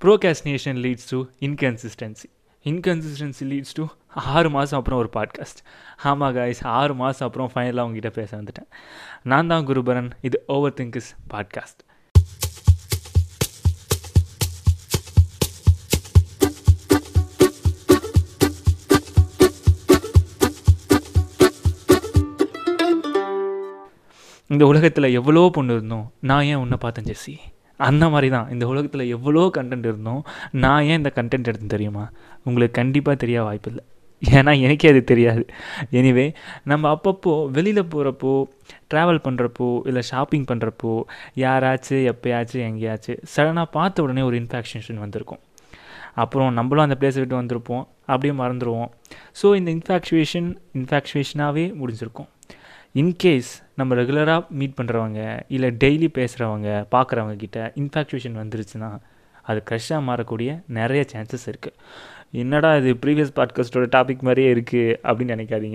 Procrastination leads to inconsistency leads to 6 மாதம் அப்புறம் ஒரு பாட்காஸ்ட். ஆமாம் காய்ஸ், 6 மாதம் அப்புறம் ஃபைனலாக உங்ககிட்ட பேச வந்துட்டேன். நான் தான் குருபரன். இது ஓவர் திங்கிஸ் பாட்காஸ்ட். இந்த உலகத்தில் எவ்வளோ பொண்ணு இருந்தோம், நான் ஏன் உன்னை பார்த்தேன் ஜெஸ்ஸி? அந்த மாதிரி தான் இந்த உலகத்தில் எவ்வளோ கண்டென்ட் இருந்தோம், நான் ஏன் இந்த கண்டென்ட் எடுத்து தெரியுமா? உங்களுக்கு கண்டிப்பாக தெரிய வாய்ப்பில்லை, ஏன்னா எனக்கே அது தெரியாது. எனிவே, நம்ம அப்பப்போ வெளியில் போகிறப்போ, ட்ராவல் பண்ணுறப்போ, இல்லை ஷாப்பிங் பண்ணுறப்போ, யாராச்சும் எப்போயாச்சும் எங்கேயாச்சும் சடனாக பார்த்த உடனே ஒரு இன்ஃபேக்ஷன் வந்திருக்கும். அப்புறம் நம்மளும் அந்த பிளேஸை விட்டு வந்திருப்போம், அப்படியே மறந்துடுவோம். ஸோ இந்த இன்ஃபேக்சுவேஷனாகவே முடிஞ்சிருக்கும். இன்கேஸ் நம்ம ரெகுலராக மீட் பண்ணுறவங்க இல்லை டெய்லி பேசுகிறவங்க பார்க்குறவங்க கிட்ட இன்ஃபேக்சுவேஷன் வந்துருச்சுன்னா அது க்ரஷ்ஷாக மாறக்கூடிய நிறைய சான்சஸ் இருக்குது. என்னடா இது ப்ரீவியஸ் பாட்காஸ்ட்டோட டாபிக் மாதிரியே இருக்குது அப்படின்னு நினைக்காதீங்க.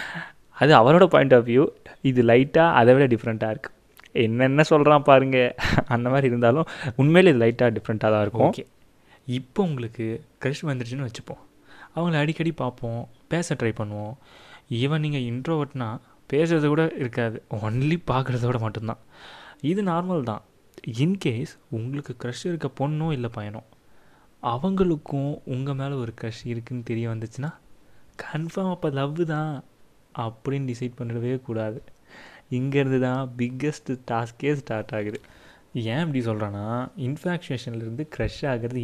அது அவரோட பாயிண்ட் ஆஃப் வியூ. இது லைட்டாக அதை விட டிஃப்ரெண்ட்டாக இருக்குது. என்னென்ன சொல்கிறான் பாருங்கள், அந்த மாதிரி இருந்தாலும் உண்மையிலே இது லைட்டாக டிஃப்ரெண்ட்டாக தான் இருக்கும். ஓகே, இப்போ உங்களுக்கு க்ரஷ் வந்துருச்சுன்னு வச்சுப்போம். அவங்கள அடிக்கடி பார்ப்போம், பேச ட்ரை பண்ணுவோம். ஈவன் நீங்கள் இன்ட்ரோவர்ட்னா பேசுகிறது கூட இருக்காது, ஒன்லி பார்க்குறதோட மட்டும்தான். இது நார்மல் தான். இன்கேஸ் உங்களுக்கு க்ரஷ் இருக்க பொண்ணோ இல்லை பையனோ அவங்களுக்கும் உங்கள் மேலே ஒரு க்ரஷ் இருக்குதுன்னு தெரிய வந்துச்சுன்னா கன்ஃபார்ம் அப்போ லவ் தான் அப்படின்னு டிசைட் பண்ணிடவே கூடாது. இங்கேருந்து தான் பிக்கெஸ்ட் டாஸ்கே ஸ்டார்ட் ஆகுது. ஏன் இப்படி சொல்கிறேன்னா, இன்ஃபேக்சுவேஷன்லேருந்து க்ரஷ் ஆகிறது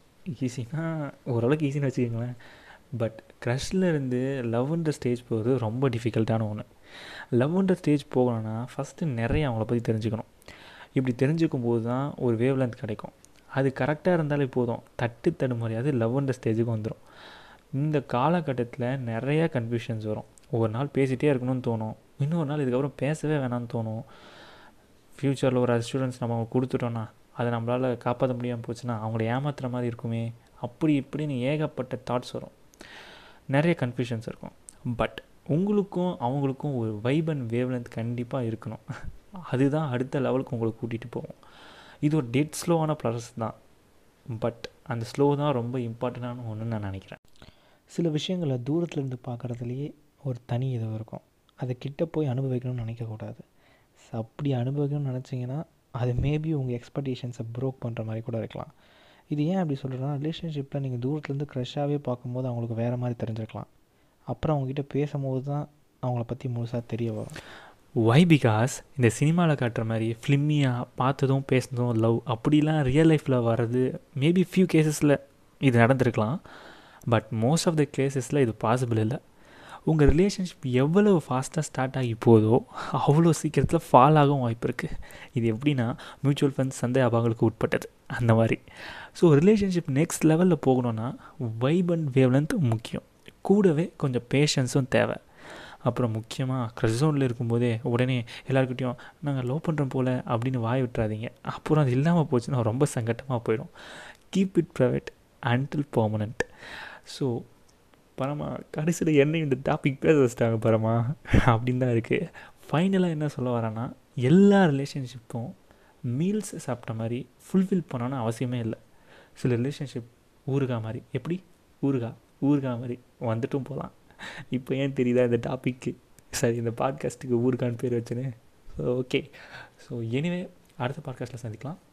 ஈஸினா ஓரளவுக்கு ஈஸின்னு வச்சுக்கோங்களேன். பட் க்ரஷ்லேருந்து லவ்ன்ற ஸ்டேஜ் போகிறது ரொம்ப டிஃபிகல்ட்டான ஒன்று. லவ்ன்ற ஸ்டேஜ் போகணுன்னா ஃபஸ்ட்டு நிறைய அவங்கள பற்றி தெரிஞ்சுக்கணும். இப்படி தெரிஞ்சுக்கும் போது தான் ஒரு வேவ் லென்த் கிடைக்கும். அது கரெக்டாக இருந்தாலே போதும், தடுமாறியாது லவ்ன்ற ஸ்டேஜுக்கு வந்துடும். இந்த காலகட்டத்தில் நிறையா கன்ஃபியூஷன்ஸ் வரும். ஒவ்வொரு நாள் பேசிகிட்டே இருக்கணும்னு தோணும், இன்னொரு நாள் இதுக்கப்புறம் பேசவே வேணாம்னு தோணும். ஃப்யூச்சரில் ஒரு அஷூரன்ஸ் நம்ம கொடுத்துட்டோன்னா அதை நம்மளால் காப்பாற்ற முடியாமல் போச்சுன்னா அவங்கள ஏமாத்துகிற மாதிரி இருக்குமே, அப்படி இப்படின்னு ஏகப்பட்ட தாட்ஸ் வரும், நிறைய கன்ஃபியூஷன்ஸ் இருக்கும். பட் உங்களுக்கும் அவங்களுக்கும் ஒரு வைப் அண்ட் வேவ் லென்த் கண்டிப்பாக இருக்கணும். அதுதான் அடுத்த லெவலுக்கு உங்களை கூட்டிகிட்டு போகும். இது ஒரு டெட் ஸ்லோவான ப்ராசஸ் தான். பட் அந்த ஸ்லோ தான் ரொம்ப இம்பார்ட்டண்டான ஒன்றுன்னு நான் நினைக்கிறேன். சில விஷயங்களை தூரத்துலேருந்து பார்க்குறதுலையே ஒரு தனி இது இருக்கும். அதை கிட்ட போய் அனுபவிக்கணும்னு நினைக்கக்கூடாது. அப்படி அனுபவிக்கணும்னு நினச்சிங்கன்னா அது மேபி உங்கள் எக்ஸ்பெக்டேஷன்ஸை ப்ரோக் பண்ணுற மாதிரி கூட இருக்கலாம். இது ஏன் அப்படி சொல்கிறேன்னா, ரிலேஷன்ஷிப்பில் நீங்கள் தூரத்துலேருந்து க்ரஷ்ஷாகவே பார்க்கும்போது அவங்களுக்கு வேறு மாதிரி தெரிஞ்சிருக்கலாம். அப்புறம் அவங்ககிட்ட பேசும்போது தான் அவங்கள பற்றி முழுசாக தெரிய வரும். வை? பிகாஸ் இந்த சினிமாவில் காட்டுற மாதிரி ஃபிலிமியாக பார்த்ததும் பேசுனதும் லவ் அப்படிலாம் ரியல் லைஃப்பில் வர்றது மேபி ஃபியூ கேசஸில் இது நடந்திருக்கலாம். பட் மோஸ்ட் ஆஃப் த கேசஸில் இது பாசிபிள் இல்லை. உங்கள் ரிலேஷன்ஷிப் எவ்வளோ ஃபாஸ்ட்டாக ஸ்டார்ட் ஆகி போதோ அவ்வளோ சீக்கிரத்தில் ஃபால் ஆகவும் வாய்ப்பு இருக்குது. இது எப்படின்னா, மியூச்சுவல் ஃபண்ட்ஸ் சந்தை அபாயங்களுக்கு உட்பட்டது அந்த மாதிரி. ஸோ ரிலேஷன்ஷிப் நெக்ஸ்ட் லெவலில் போகணுன்னா வைப் அண்ட் வேவ் லென்த் முக்கியம், கூடவே கொஞ்சம் பேஷன்ஸும் தேவை. அப்புறம் முக்கியமாக க்ரஷ் ஜோனில் இருக்கும்போதே உடனே எல்லாருக்கிட்டையும் நாங்கள் லவ் பண்ணுறோம் போல் அப்படின்னு வாய் விட்டுறாதீங்க. அப்புறம் அது இல்லாமல் போச்சுன்னா ரொம்ப சங்கட்டமாக போயிடும். Keep it private until permanent. So பரமா கடைசியில் என்னையும் இந்த டாபிக் பேச வச்சுட்டாங்க பரமா அப்படின்னு தான் இருக்குது. ஃபைனலாக என்ன சொல்ல வரேன்னா, எல்லா ரிலேஷன்ஷிப்பும் மீல்ஸ் சாப்பிட்ட மாதிரி ஃபுல்ஃபில் பண்ணணும்னு அவசியமே இல்லை. சில ரிலேஷன்ஷிப் ஊறுகாய் மாதிரி, எப்படி ஊறுகாய் மாதிரி வந்துட்டும் போகலாம். இப்போ ஏன் தெரியுதா இந்த டாப்பிக்கு, சரி இந்த பாட்காஸ்ட்டுக்கு ஊறுகான்னு பேர் வச்சுன்னு. ஸோ ஓகே, ஸோ எனிவே அடுத்த பாட்காஸ்ட்டில் சந்திக்கலாம்.